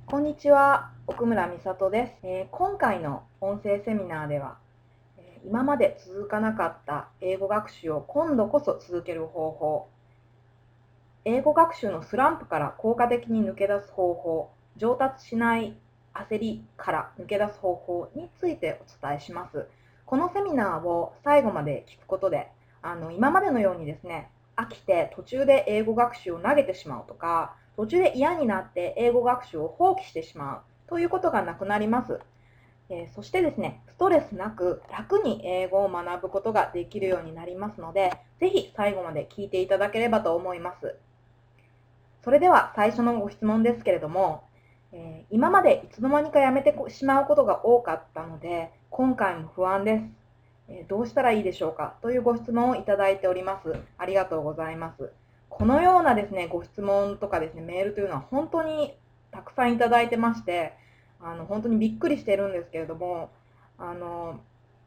こんにちは、奥村美里です。今回の音声セミナーでは、今まで続かなかった英語学習を今度こそ続ける方法、英語学習のスランプから効果的に抜け出す方法、上達しない焦りから抜け出す方法についてお伝えします。このセミナーを最後まで聞くことで、今までのようにですね、飽きて途中で英語学習を投げてしまうとか、途中で嫌になって英語学習を放棄してしまうということがなくなります。そしてですね、ストレスなく楽に英語を学ぶことができるようになりますので、ぜひ最後まで聞いていただければと思います。それでは最初のご質問ですけれども、今までいつの間にかやめてしまうことが多かったので、今回も不安です。どうしたらいいでしょうかというご質問をいただいております。ありがとうございます。このようなですね、ご質問とかですね、メールというのは本当にたくさんいただいてまして、本当にびっくりしてるんですけれども、あの、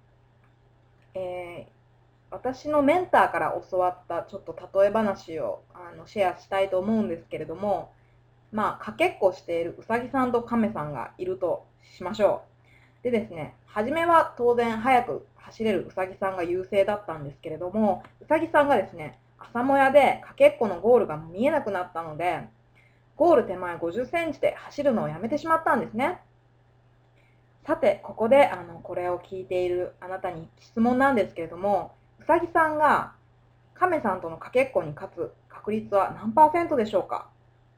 えー私のメンターから教わったちょっと例え話をシェアしたいと思うんですけれども、かけっこしているうさぎさんと亀さんがいるとしましょう。でですね、初めは当然速く走れるうさぎさんが優勢だったんですけれども、うさぎさんがですね、朝もやでかけっこのゴールが見えなくなったので、ゴール手前50センチで走るのをやめてしまったんですね。さて、ここでこれを聞いているあなたに質問なんですけれども、うさぎさんが亀さんとのかけっこに勝つ確率は何パーセントでしょうか？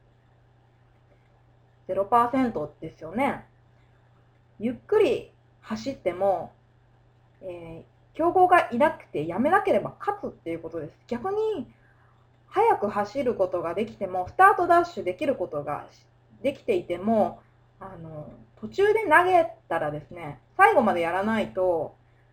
0% ですよね。ゆっくり走っても、競合がいなくてやめなければ勝つっていうことです。逆に速く走ることができても、スタートダッシュできることができていても、途中で投げたらですね、最後までやらないと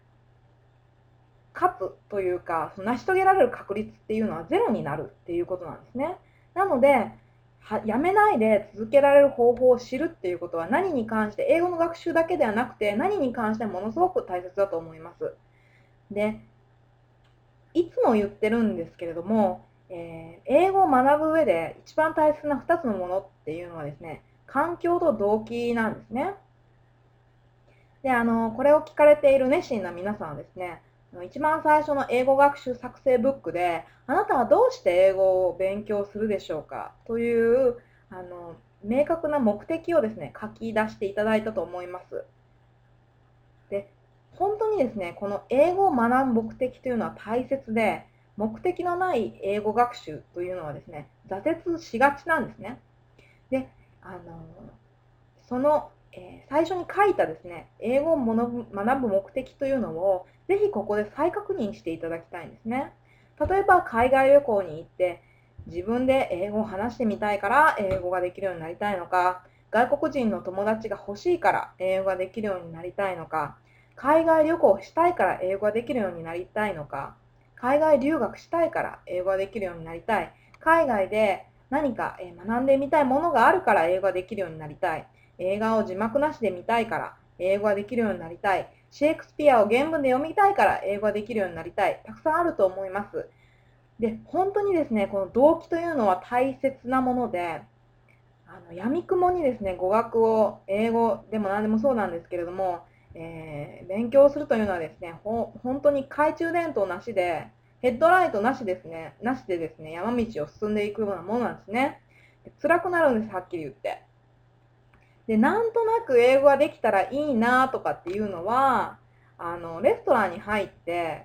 勝つというか、成し遂げられる確率っていうのはゼロになるっていうことなんですね。なので、やめないで続けられる方法を知るっていうことは、何に関して英語の学習だけではなくて、何に関してものすごく大切だと思います。で、いつも言ってるんですけれども、英語を学ぶ上で一番大切な2つのものっていうのはですね、環境と動機なんですね。で、これを聞かれている熱心な皆さんはですね、一番最初の英語学習作成ブックで、あなたはどうして英語を勉強するでしょうかという、明確な目的をですね、書き出していただいたと思います。で、本当にですね、この英語を学ぶ目的というのは大切で、目的のない英語学習というのはですね、挫折しがちなんですね。で、あの、その、最初に書いたですね、英語を学ぶ目的というのを、ぜひここで再確認していただきたいんですね。例えば、海外旅行に行って、自分で英語を話してみたいから英語ができるようになりたいのか、外国人の友達が欲しいから英語ができるようになりたいのか、海外旅行したいから英語ができるようになりたいのか、海外留学したいから英語ができるようになりたい、海外で何か学んでみたいものがあるから英語ができるようになりたい、映画を字幕なしで見たいから英語ができるようになりたい、シェイクスピアを原文で読みたいから英語ができるようになりたい、たくさんあると思います。で、本当にですね、この動機というのは大切なもので、闇雲にですね、語学を英語でも何でもそうなんですけれども、勉強するというのはですね、本当に懐中電灯なしで、ヘッドライトなしですね、なしでですね、山道を進んでいくようなものなんですね。辛くなるんです、はっきり言って。で、なんとなく英語ができたらいいなとかっていうのは、レストランに入って、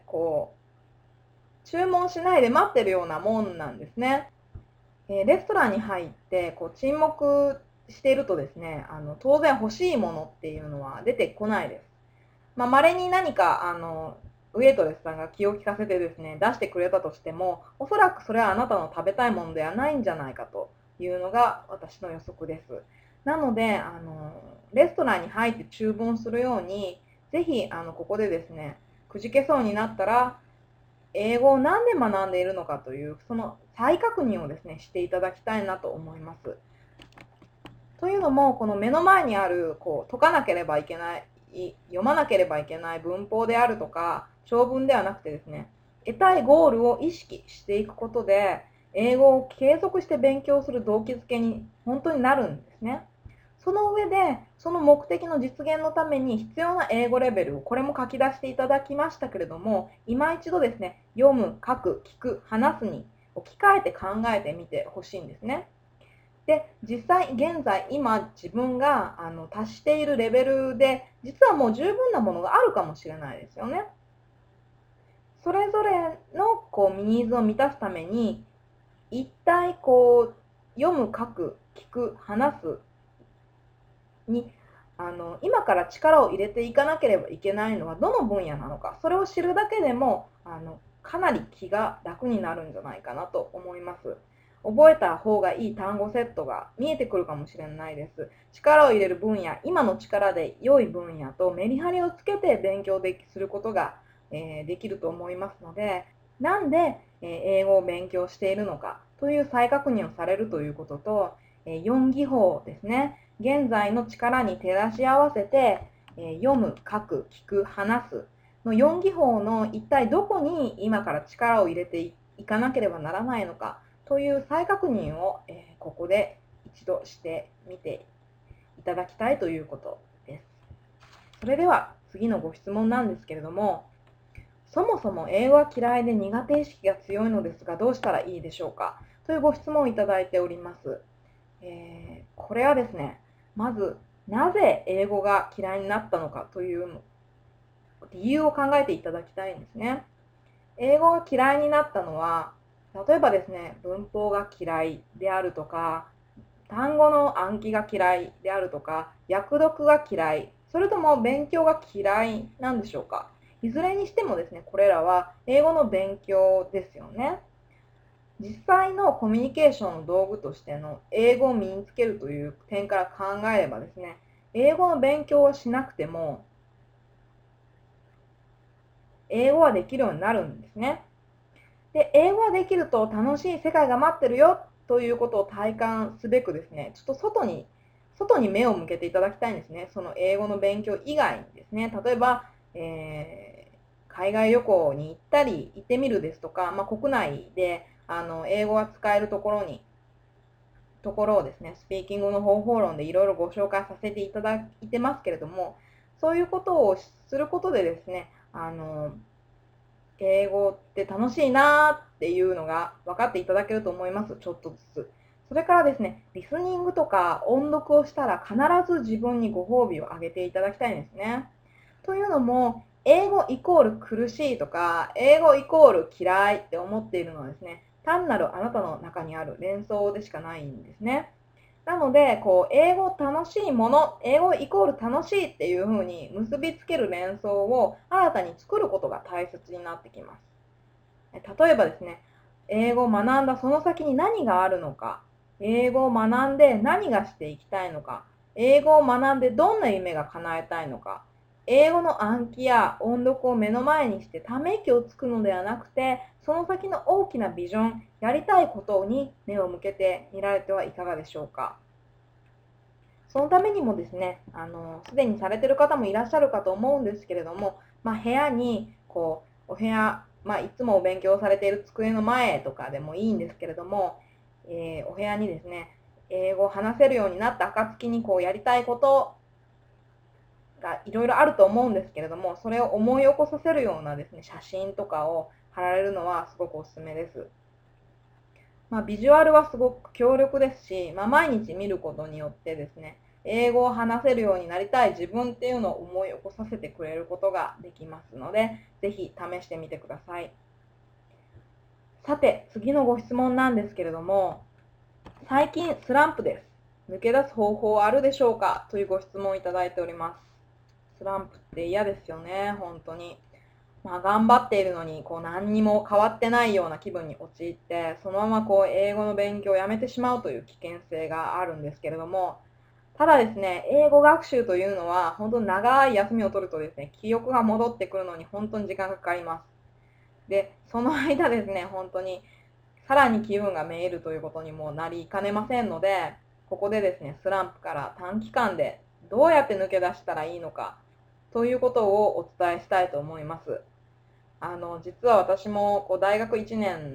注文しないで待ってるようなもんなんですね。レストランに入って、沈黙しているとですね、当然欲しいものっていうのは出てこないです。稀に何か、ウェイトレスさんが気を利かせてですね、出してくれたとしても、おそらくそれはあなたの食べたいものではないんじゃないかというのが私の予測です。なので、レストランに入って注文するように、ぜひ、ここでですね、くじけそうになったら、英語を何で学んでいるのかという、その再確認をですね、していただきたいなと思います。というのも、この目の前にある、解かなければいけない、読まなければいけない文法であるとか、長文ではなくてですね、得たいゴールを意識していくことで、英語を継続して勉強する動機づけに本当になるんですね。 その上で、その目的の実現のために必要な英語レベルをこれも書き出していただきましたけれども、今一度ですね、読む、書く、聞く、話すに置き換えて考えてみてほしいんですね。で、実際、現在、今、自分が達しているレベルで、実はもう十分なものがあるかもしれないですよね。それぞれのニーズを満たすために、一体読む、書く、聞く、話すに今から力を入れていかなければいけないのはどの分野なのか、それを知るだけでもかなり気が楽になるんじゃないかなと思います。覚えた方がいい単語セットが見えてくるかもしれないです。力を入れる分野、今の力で良い分野とメリハリをつけて勉強することが、できると思いますので、なんで、英語を勉強しているのかという再確認をされるということと、4技法ですね。現在の力に照らし合わせて、読む、書く、聞く、話すの4技法の一体どこに今から力を入れていかなければならないのかという再確認を、ここで一度してみていただきたいということです。それでは次のご質問なんですけれども、そもそも英語は嫌いで苦手意識が強いのですがどうしたらいいでしょうかというご質問をいただいております。これはですね、まずなぜ英語が嫌いになったのかという理由を考えていただきたいんですね。英語が嫌いになったのは、例えばですね、文法が嫌いであるとか、単語の暗記が嫌いであるとか、訳読が嫌い、それとも勉強が嫌いなんでしょうか。いずれにしてもですね、これらは英語の勉強ですよね。実際のコミュニケーションの道具としての英語を身につけるという点から考えればですね、英語の勉強をしなくても、英語はできるようになるんですね。で、英語ができると楽しい世界が待ってるよということを体感すべくですね、ちょっと外に目を向けていただきたいんですね。その英語の勉強以外にですね、例えば、海外旅行に行ってみるですとか、国内で英語が使えるところをですね、スピーキングの方法論でいろいろご紹介させていただいてますけれども、そういうことをすることでですね、英語って楽しいなっていうのが分かっていただけると思います。ちょっとずつ。それからですね、リスニングとか音読をしたら必ず自分にご褒美をあげていただきたいんですね。というのも、英語イコール苦しいとか、英語イコール嫌いって思っているのはですね、単なるあなたの中にある連想でしかないんですね。なので、英語楽しいもの、英語イコール楽しいっていう風に結びつける連想を新たに作ることが大切になってきます。例えばですね、英語を学んだその先に何があるのか、英語を学んで何がしていきたいのか、英語を学んでどんな夢が叶えたいのか、英語の暗記や音読を目の前にしてため息をつくのではなくて、その先の大きなビジョン、やりたいことに目を向けてみられてはいかがでしょうか。そのためにもですね、すでにされている方もいらっしゃるかと思うんですけれども、部屋にお部屋、いつもお勉強されている机の前とかでもいいんですけれども、お部屋にですね、英語を話せるようになった暁にやりたいことがいろいろあると思うんですけれども、それを思い起こさせるようなですね、写真とかを貼られるのはすごくおすすめです。ビジュアルはすごく強力ですし、毎日見ることによってですね、英語を話せるようになりたい自分っていうのを思い起こさせてくれることができますので、ぜひ試してみてください。さて、次のご質問なんですけれども、最近スランプです。抜け出す方法はあるでしょうかというご質問をいただいております。スランプって嫌ですよね、本当に。頑張っているのに何にも変わってないような気分に陥って、そのまま英語の勉強をやめてしまうという危険性があるんですけれども、ただですね、英語学習というのは本当に長い休みを取るとですね、記憶が戻ってくるのに本当に時間がかかります。で、その間ですね、本当にさらに気分がめいるということにもなりかねませんので、ここでですね、スランプから短期間でどうやって抜け出したらいいのかということをお伝えしたいと思います。実は私も大学1年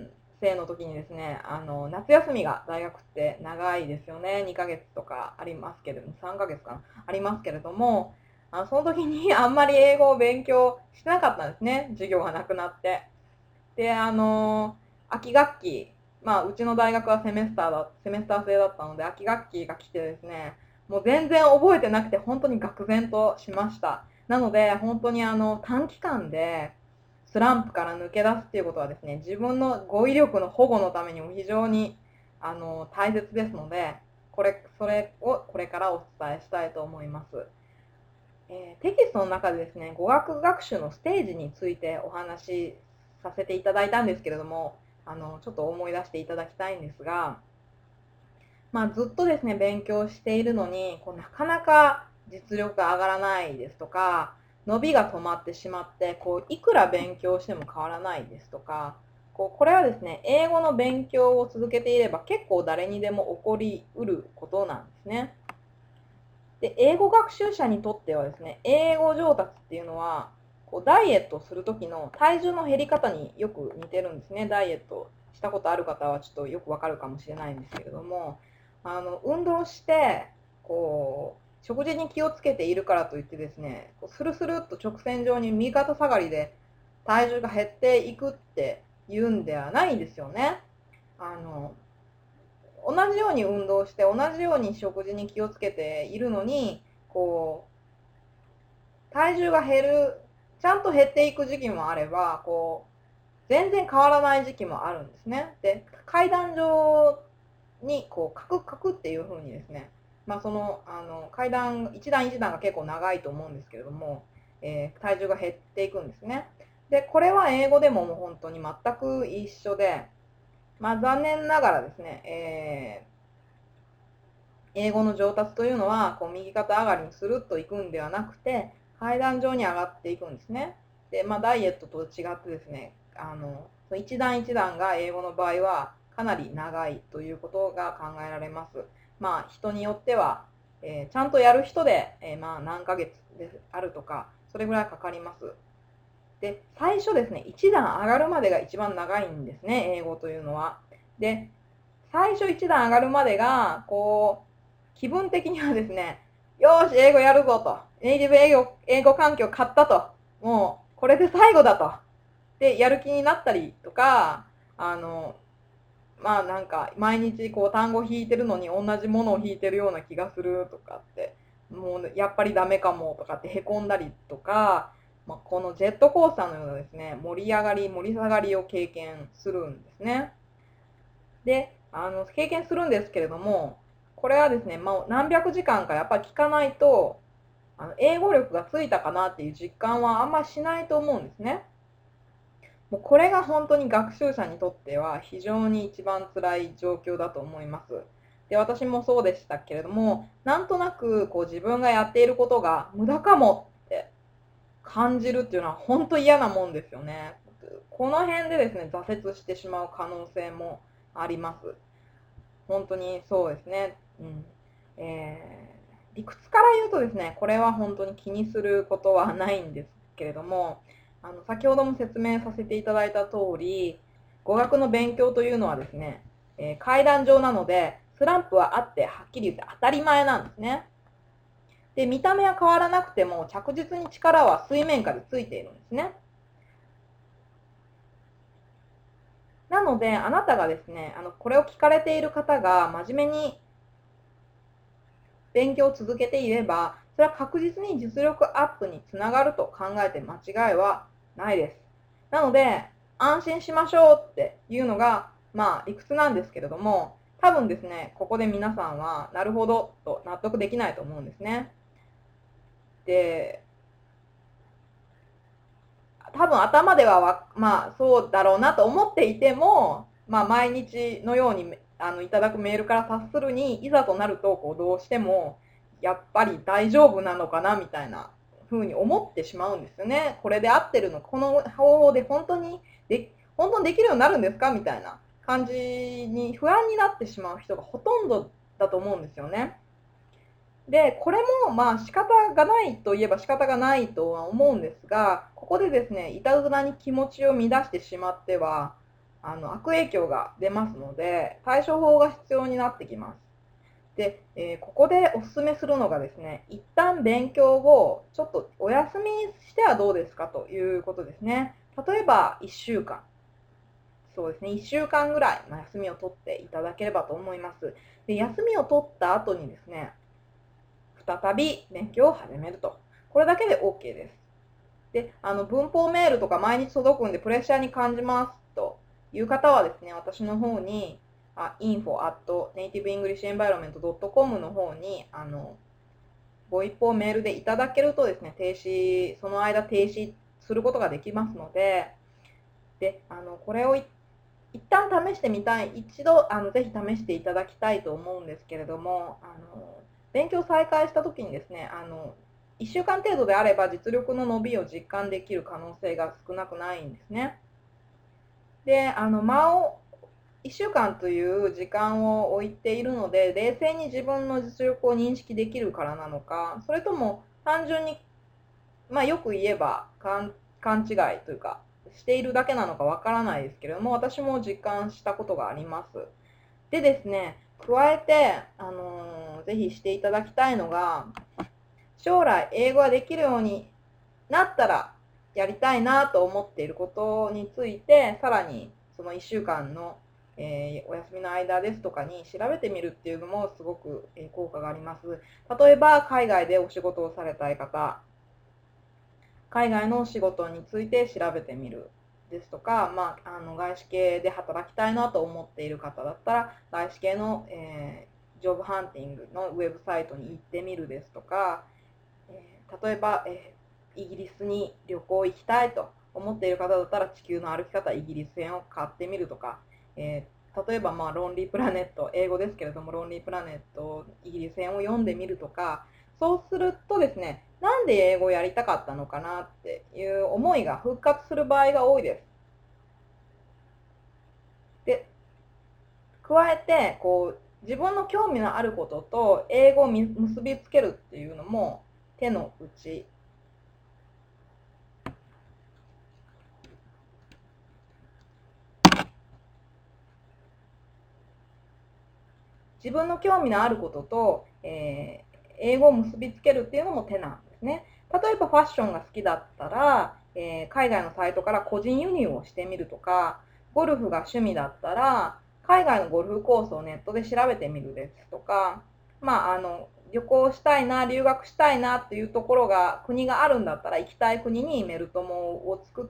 生の時にですね、夏休みが大学って長いですよね。2ヶ月とかありますけれども、3ヶ月かなありますけれども、その時にあんまり英語を勉強してなかったんですね。授業がなくなって。で、秋学期、うちの大学はセメスター制だったので、秋学期が来てですね、もう全然覚えてなくて、本当に愕然としました。なので、本当に短期間で、スランプから抜け出すっていうことはですね、自分の語彙力の保護のためにも非常に大切ですので、それをこれからお伝えしたいと思います。テキストの中でですね、語学学習のステージについてお話しさせていただいたんですけれども、ちょっと思い出していただきたいんですが、ずっとですね、勉強しているのに、なかなか実力が上がらないですとか、伸びが止まってしまって、いくら勉強しても変わらないですとか、これはですね、英語の勉強を続けていれば結構誰にでも起こりうることなんですね。で、英語学習者にとってはですね、英語上達っていうのは、ダイエットするときの体重の減り方によく似てるんですね。ダイエットしたことある方はちょっとよくわかるかもしれないんですけれども、運動して、食事に気をつけているからといってですね、スルスルっと直線上に右肩下がりで体重が減っていくっていうんではないんですよね。同じように運動して同じように食事に気をつけているのに、体重がちゃんと減っていく時期もあれば、全然変わらない時期もあるんですね。で、階段上にカクカクっていう風にですね、階段一段一段が結構長いと思うんですけれども、体重が減っていくんですね。で、これは英語でももう本当に全く一緒で、残念ながらですね、英語の上達というのは右肩上がりにスルッといくんではなくて、階段状に上がっていくんですね。で、ダイエットと違ってですね、一段一段が英語の場合はかなり長いということが考えられます。人によっては、ちゃんとやる人で、何ヶ月であるとか、それぐらいかかります。で、最初ですね、一段上がるまでが一番長いんですね、英語というのは。で、最初一段上がるまでが、気分的にはですね、よーし、英語やるぞと。ネイティブ英語環境買ったと。もう、これで最後だと。で、やる気になったりとか、なんか、毎日単語引いてるのに同じものを引いてるような気がするとかって、もう、やっぱりダメかもとかって凹んだりとか、このジェットコースターのようなですね、盛り上がり、盛り下がりを経験するんですね。で、経験するんですけれども、これはですね、何百時間かやっぱり聞かないと、英語力がついたかなっていう実感はあんまりしないと思うんですね。もうこれが本当に学習者にとっては非常に一番辛い状況だと思います。で、私もそうでしたけれども、なんとなく自分がやっていることが無駄かもって感じるっていうのは本当嫌なもんですよね。この辺でですね、挫折してしまう可能性もあります。本当にそうですね。理屈から言うとですね、これは本当に気にすることはないんですけれども、先ほども説明させていただいた通り、語学の勉強というのはですね、階段上なので、スランプはあって、はっきり言って当たり前なんですね。で、見た目は変わらなくても、着実に力は水面下でついているんですね。なので、あなたがですね、これを聞かれている方が真面目に勉強を続けていれば、それは確実に実力アップにつながると考えて間違いはないです。なので、安心しましょうっていうのが、理屈なんですけれども、多分ですね、ここで皆さんは、なるほどと納得できないと思うんですね。で、多分頭ではそうだろうなと思っていても、毎日のようにいただくメールから察するに、いざとなるとどうしてもやっぱり大丈夫なのかなみたいな風に思ってしまうんですよね。これで合ってるの、この方法で本当にできるようになるんですかみたいな感じに不安になってしまう人がほとんどだと思うんですよね。で、これも仕方がないといえば仕方がないとは思うんですが、ここでですね、いたずらに気持ちを乱してしまっては、 悪影響が出ますので、対処法が必要になってきます。で、ここでお勧めするのがですね、一旦勉強をちょっとお休みしてはどうですかということですね。例えば1週間。そうですね、1週間ぐらい休みを取っていただければと思います。で、休みを取った後にですね、再び勉強を始めると。これだけで OK です。で、文法メールとか毎日届くんでプレッシャーに感じますという方はですね、私の方に、info@nativeenglishenvironment.com の方に、ご一報メールでいただけるとですね、その間停止することができますので、これを一旦試してみたい、一度、ぜひ試していただきたいと思うんですけれども、勉強再開した時にですね、1週間程度であれば実力の伸びを実感できる可能性が少なくないんですね。で、1週間という時間を置いているので、冷静に自分の実力を認識できるからなのか、それとも単純に、よく言えば勘違いというか、しているだけなのかわからないですけれども、私も実感したことがあります。でですね、加えて、ぜひしていただきたいのが、将来英語ができるようになったらやりたいなと思っていることについて、さらにその1週間の、お休みの間ですとかに調べてみるっていうのもすごく、効果があります。例えば海外でお仕事をされたい方、海外の仕事について調べてみるですとか、外資系で働きたいなと思っている方だったら、外資系の、ジョブハンティングのウェブサイトに行ってみるですとか、例えば、イギリスに旅行行きたいと思っている方だったら、地球の歩き方イギリス編を買ってみるとか、例えば、ロンリープラネット、英語ですけれども、ロンリープラネットイギリス編を読んでみるとか、そうするとですね、なんで英語をやりたかったのかなっていう思いが復活する場合が多いです。で、加えて、自分の興味のあることと英語を結びつけるっていうのも手の内。自分の興味のあることと、英語を結びつけるっていうのも手なんですね。例えばファッションが好きだったら、海外のサイトから個人輸入をしてみるとか、ゴルフが趣味だったら、海外のゴルフコースをネットで調べてみるですとか、旅行したいな、留学したいなっていうところが、国があるんだったら行きたい国にメルトモを作って、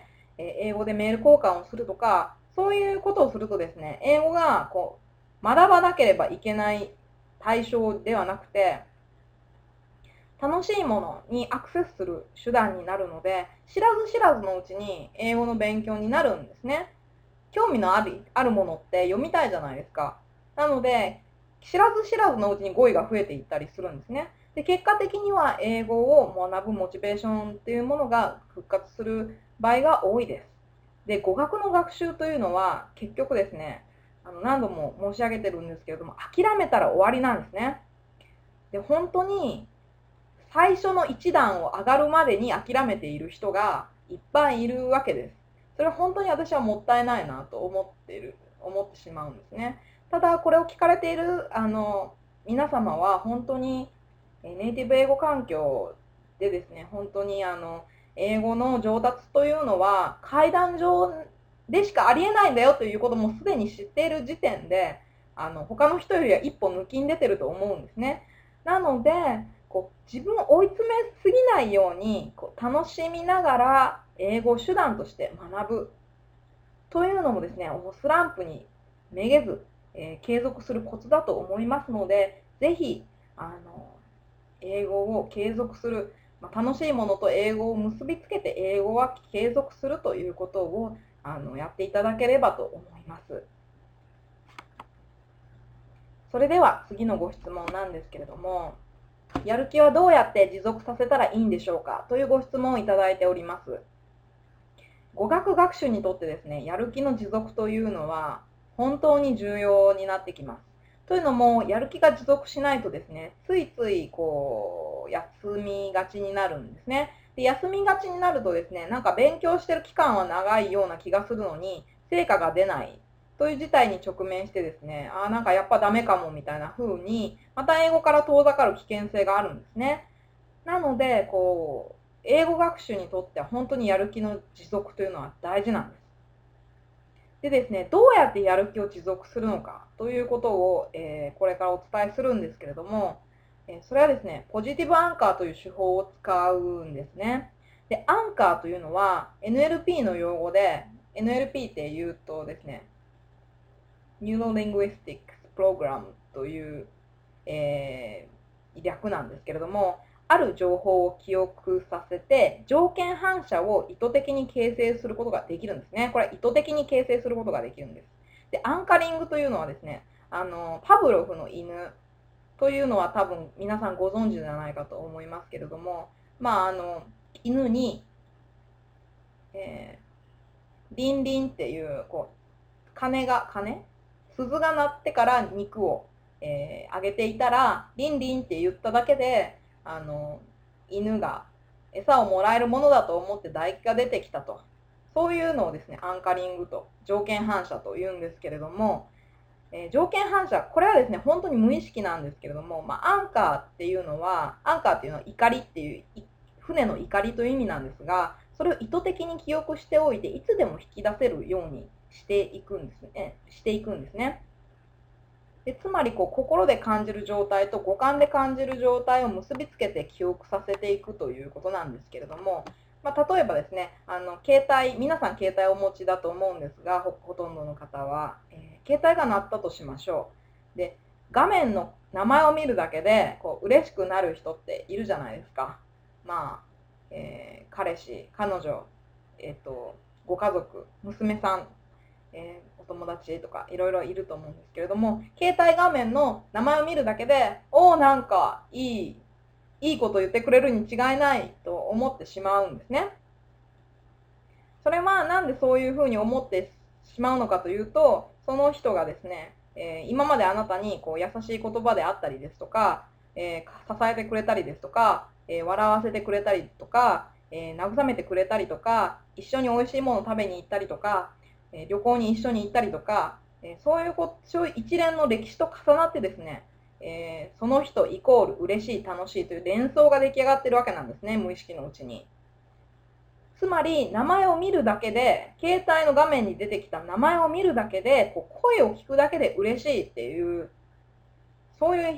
英語でメール交換をするとか、そういうことをするとですね、英語が学ばなければいけない対象ではなくて、楽しいものにアクセスする手段になるので、知らず知らずのうちに英語の勉強になるんですね。興味のあるものって読みたいじゃないですか。なので、知らず知らずのうちに語彙が増えていったりするんですね。で、結果的には英語を学ぶモチベーションっていうものが復活する場合が多いです。で、語学の学習というのは結局ですね、何度も申し上げてるんですけれども、諦めたら終わりなんですね。で、本当に最初の一段を上がるまでに諦めている人がいっぱいいるわけです。それは本当に私はもったいないなと思ってしまうんですね。ただ、これを聞かれている皆様は本当にネイティブ英語環境でですね、本当に英語の上達というのは階段上でしかありえないんだよということもすでに知っている時点で、他の人よりは一歩抜きん出てると思うんですね。なので、自分を追い詰めすぎないように楽しみながら英語を手段として学ぶというのもですね、スランプにめげず、継続するコツだと思いますので、ぜひ英語を継続する、楽しいものと英語を結びつけて英語は継続するということをやっていただければと思います。それでは次のご質問なんですけれども、やる気はどうやって持続させたらいいんでしょうかというご質問をいただいております。語学学習にとってですね、やる気の持続というのは本当に重要になってきます。というのも、やる気が持続しないとですね、ついつい休みがちになるんですね。で、休みがちになるとですね、なんか勉強してる期間は長いような気がするのに、 成果が出ないという事態に直面してですね、なんかやっぱダメかもみたいな風に、また英語から遠ざかる危険性があるんですね。なので、英語学習にとっては本当にやる気の持続というのは大事なんです。でですね、どうやってやる気を持続するのかということを、これからお伝えするんですけれども、それはですね、ポジティブアンカーという手法を使うんですね。で、アンカーというのは NLP の用語で、NLP って言うとですね、Neuro Linguistics Program という、略なんですけれども、ある情報を記憶させて、条件反射を意図的に形成することができるんですね。これは意図的に形成することができるんです。で、アンカリングというのはですね、パブロフの犬というのは多分皆さんご存知じゃないかと思いますけれども、犬に、リンリンっていう、鐘鈴が鳴ってから肉を、あげていたら、リンリンって言っただけで、犬が餌をもらえるものだと思って唾液が出てきたと。そういうのをですね、アンカリングと条件反射と言うんですけれども、条件反射、これはですね、本当に無意識なんですけれども、アンカーっていうのは怒りっていう、船の怒りという意味なんですが、それを意図的に記憶しておいて、いつでも引き出せるようにしていくんですね。でつまり心で感じる状態と五感で感じる状態を結びつけて記憶させていくということなんですけれども、例えばですね、皆さん携帯をお持ちだと思うんですが、ほとんどの方は、携帯が鳴ったとしましょう。で、画面の名前を見るだけで嬉しくなる人っているじゃないですか。彼氏、彼女、ご家族、娘さん、お友達とかいろいろいると思うんですけれども、携帯画面の名前を見るだけで、なんかいいこと言ってくれるに違いないと思ってしまうんですね。それはなんでそういうふうに思ってしまうのかというと、その人がですね、今まであなたに優しい言葉であったりですとか、支えてくれたりですとか、笑わせてくれたりとか、慰めてくれたりとか、一緒に美味しいものを食べに行ったりとか、旅行に一緒に行ったりとか、そういう一連の歴史と重なってですね、その人イコール嬉しい、楽しいという連想が出来上がってるわけなんですね、無意識のうちに。つまり、名前を見るだけで、携帯の画面に出てきた名前を見るだけで、声を聞くだけで嬉しいっていう、そういう、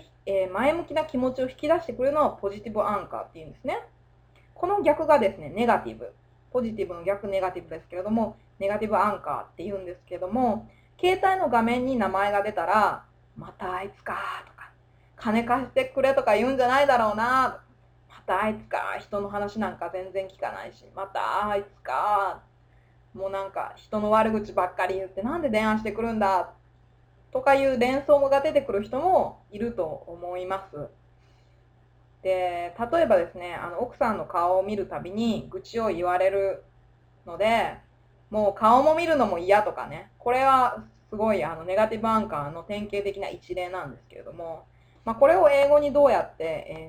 前向きな気持ちを引き出してくれるのはポジティブアンカーっていうんですね。この逆がですね、ネガティブ。ポジティブの逆ネガティブですけれども、ネガティブアンカーって言うんですけども、携帯の画面に名前が出たら、またあいつかとか、金貸してくれとか言うんじゃないだろうな、またあいつか、人の話なんか全然聞かないし、またあいつか、もうなんか人の悪口ばっかり言ってなんで電話してくるんだとかいう連想が出てくる人もいると思います。で、例えばですね、奥さんの顔を見るたびに愚痴を言われるので、もう顔も見るのも嫌とかね、これはすごいネガティブアンカーの典型的な一例なんですけれども、これを英語にどうやって、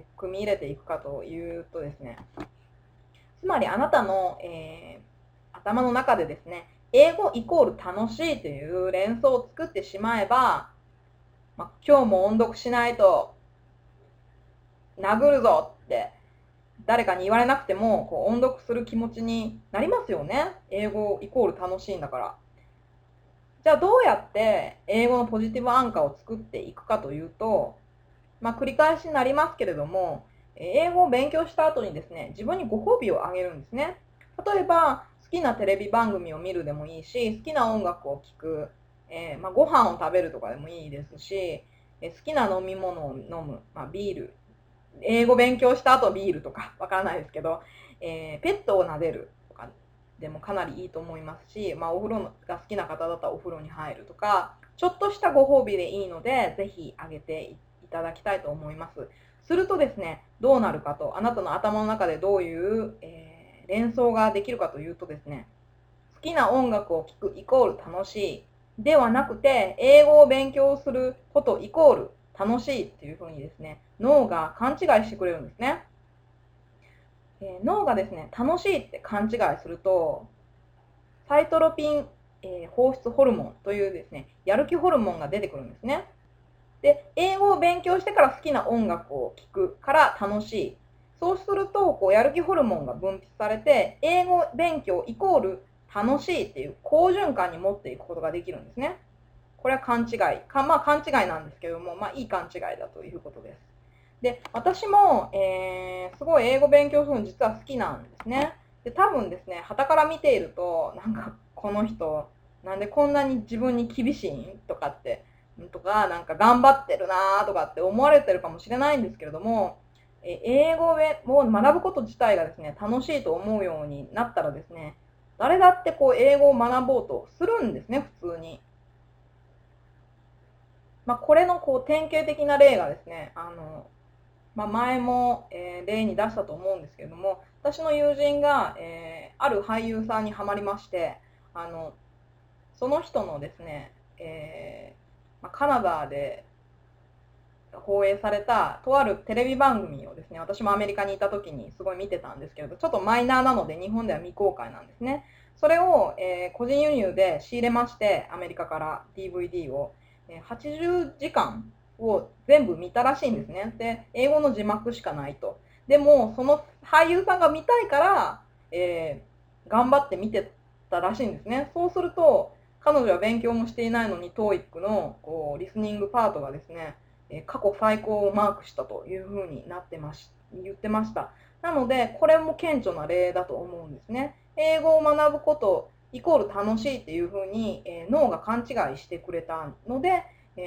組み入れていくかというとですね、つまりあなたの、頭の中でですね、英語イコール楽しいという連想を作ってしまえば、今日も音読しないと殴るぞって誰かに言われなくても音読する気持ちになりますよね。英語イコール楽しいんだから。じゃあどうやって英語のポジティブアンカーを作っていくかというと、繰り返しになりますけれども、英語を勉強した後にですね、自分にご褒美をあげるんですね。例えば好きなテレビ番組を見るでもいいし、好きな音楽を聴く、ご飯を食べるとかでもいいですし、好きな飲み物を飲む、ビール、英語勉強した後ビールとかわからないですけど、ペットを撫でるとかでもかなりいいと思いますし、お風呂が好きな方だったらお風呂に入るとか、ちょっとしたご褒美でいいので、ぜひあげていただきたいと思います。するとですね、どうなるかと、あなたの頭の中でどういう、連想ができるかというとですね、好きな音楽を聴くイコール楽しいではなくて、英語を勉強することイコール楽しいっていうふうにですね、脳が勘違いしてくれるんですね。脳がですね、楽しいって勘違いすると、サイトロピン放出ホルモンというですね、やる気ホルモンが出てくるんですね。で、英語を勉強してから好きな音楽を聴くから楽しい。そうすると、やる気ホルモンが分泌されて、英語勉強イコール楽しいっていう好循環に持っていくことができるんですね。これは勘違い。勘違いなんですけども、いい勘違いだということです。で、私も、すごい英語勉強するの実は好きなんですね。で、多分ですね、傍から見ていると、なんか、この人、なんでこんなに自分に厳しいんとかって、なんか頑張ってるなーとかって思われてるかもしれないんですけれども、英語を学ぶこと自体がですね、楽しいと思うようになったらですね、誰だって英語を学ぼうとするんですね、普通に。これの典型的な例がですね、前も、例に出したと思うんですけれども、私の友人が、ある俳優さんにはまりまして、その人のですね、カナダで放映されたとあるテレビ番組をですね、私もアメリカにいた時にすごい見てたんですけれど、ちょっとマイナーなので日本では未公開なんですね。それを、個人輸入で仕入れまして、アメリカから DVD を、80時間を全部見たらしいんですね。で、英語の字幕しかないと。でも、その俳優さんが見たいから、頑張って見てたらしいんですね。そうすると、彼女は勉強もしていないのに TOEIC のリスニングパートがですね、過去最高をマークしたというふうに言ってました。なので、これも顕著な例だと思うんですね。英語を学ぶことイコール楽しいっていうふうに、脳が勘違いしてくれたので、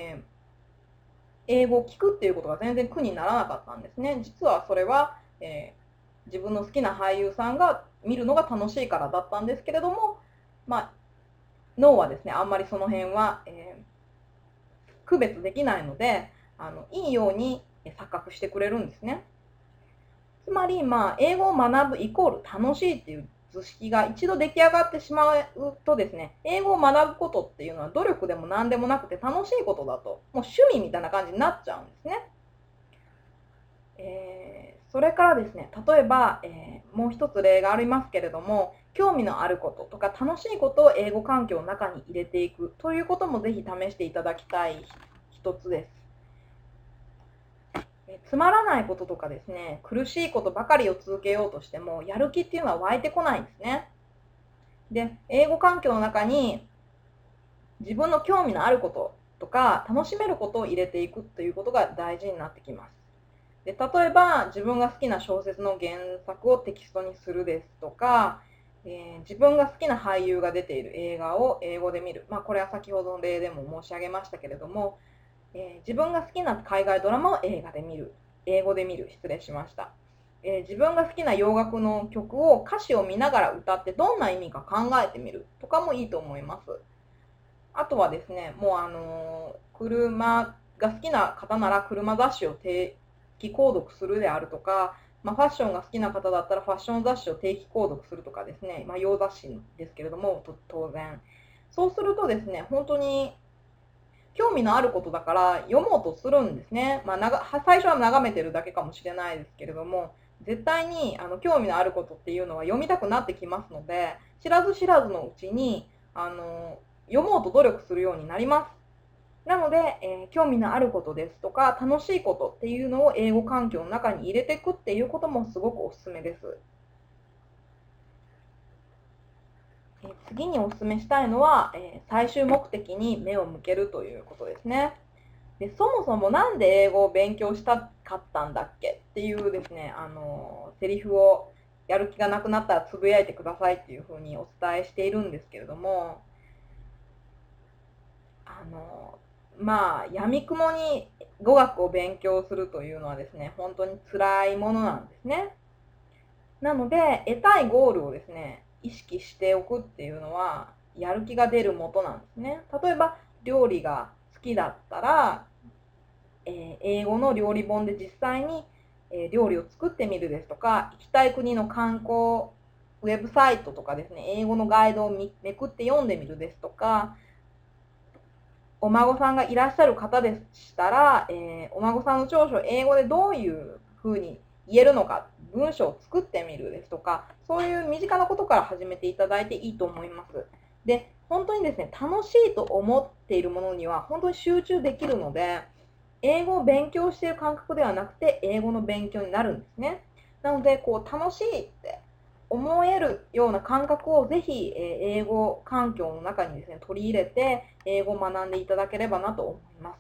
英語を聞くっていうことが全然苦にならなかったんですね。実はそれは、自分の好きな俳優さんが見るのが楽しいからだったんですけれども、脳はですね、あんまりその辺は、区別できないので、いいように錯覚してくれるんですね。つまり、英語を学ぶイコール楽しいっていう図式が一度出来上がってしまうとですね、英語を学ぶことっていうのは努力でも何でもなくて楽しいことだと、もう趣味みたいな感じになっちゃうんですね。それからですね、例えば、もう一つ例がありますけれども、興味のあることとか楽しいことを英語環境の中に入れていくということもぜひ試していただきたい一つです。つまらないこととかですね、苦しいことばかりを続けようとしても、やる気っていうのは湧いてこないんですね。で、英語環境の中に自分の興味のあることとか楽しめることを入れていくということが大事になってきます。で、例えば自分が好きな小説の原作をテキストにするですとか、自分が好きな俳優が出ている映画を英語で見る。これは先ほどの例でも申し上げましたけれども、自分が好きな海外ドラマを英語で見る、失礼しました。自分が好きな洋楽の曲を歌詞を見ながら歌ってどんな意味か考えてみるとかもいいと思います。あとはですね、もう車が好きな方なら車雑誌を定期購読するであるとか、ファッションが好きな方だったらファッション雑誌を定期購読するとかですね、洋雑誌ですけれども、当然。そうするとですね、本当に興味のあることだから読もうとするんですね。最初は眺めてるだけかもしれないですけれども、絶対に興味のあることっていうのは読みたくなってきますので、知らず知らずのうちに読もうと努力するようになります。なので、興味のあることですとか楽しいことっていうのを英語環境の中に入れていくっていうこともすごくおすすめです。次にお勧めしたいのは、最終目的に目を向けるということですね。で、そもそもなんで英語を勉強したかったんだっけっていうですね、セリフをやる気がなくなったらつぶやいてくださいっていうふうにお伝えしているんですけれども、闇雲に語学を勉強するというのはですね、本当に辛いものなんですね。なので、得たいゴールをですね、意識しておくっていうのは、やる気が出るもとなんですね。例えば、料理が好きだったら、英語の料理本で実際に、料理を作ってみるですとか、行きたい国の観光、ウェブサイトとかですね、英語のガイドをめくって読んでみるですとか、お孫さんがいらっしゃる方でしたら、お孫さんの長所を英語でどういうふうに言えるのか、文章を作ってみるですとか、そういう身近なことから始めていただいていいと思います。で、 本当にですね、楽しいと思っているものには本当に集中できるので、英語を勉強している感覚ではなくて、英語の勉強になるんですね。なので、楽しいって思えるような感覚をぜひ、英語環境の中にですね、取り入れて、英語を学んでいただければなと思います。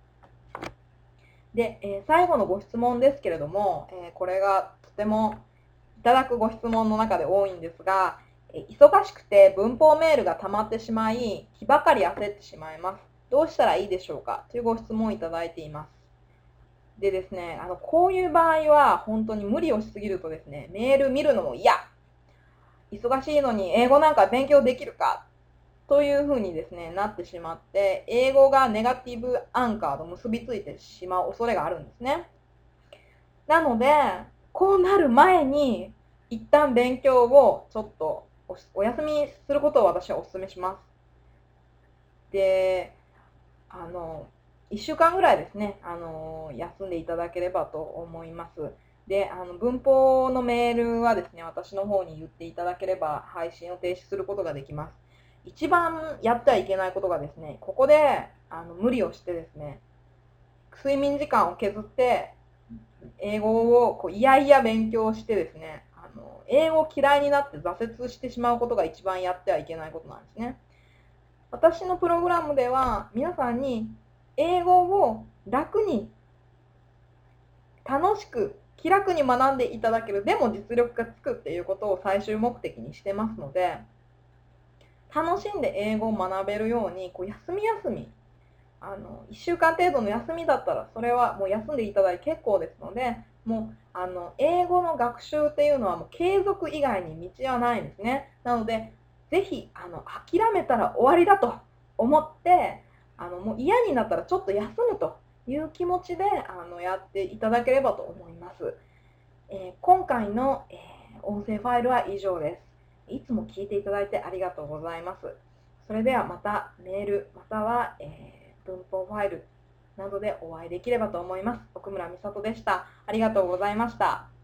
で、最後のご質問ですけれども、これがとてもいただくご質問の中で多いんですが、忙しくて文法メールが溜まってしまい、気ばかり焦ってしまいます。どうしたらいいでしょうかというご質問をいただいています。でですね、こういう場合は本当に無理をしすぎるとですね、メール見るのも嫌。忙しいのに英語なんか勉強できるかというふうにですね、なってしまって、英語がネガティブアンカーと結びついてしまう恐れがあるんですね。なので、こうなる前に、一旦勉強をちょっとお休みすることを私はお勧めします。で、1週間ぐらいですね、休んでいただければと思います。で、文法のメールはですね、私の方に言っていただければ配信を停止することができます。一番やってはいけないことがですね、ここで無理をしてですね、睡眠時間を削って英語をいやいや勉強してですね、英語嫌いになって挫折してしまうことが一番やってはいけないことなんですね。私のプログラムでは皆さんに英語を楽に楽しく気楽に学んでいただける、でも実力がつくっていうことを最終目的にしてますので、楽しんで英語を学べるように休み1週間程度の休みだったらそれはもう休んでいただいて結構ですので、もう英語の学習っていうのはもう継続以外に道はないんですね。なのでぜひ諦めたら終わりだと思ってもう嫌になったらちょっと休むという気持ちでやっていただければと思います。今回の、音声ファイルは以上です。いつも聞いていただいてありがとうございます。それではまたメールまたは、文法ファイルなどでお会いできればと思います。奥村美里でした。ありがとうございました。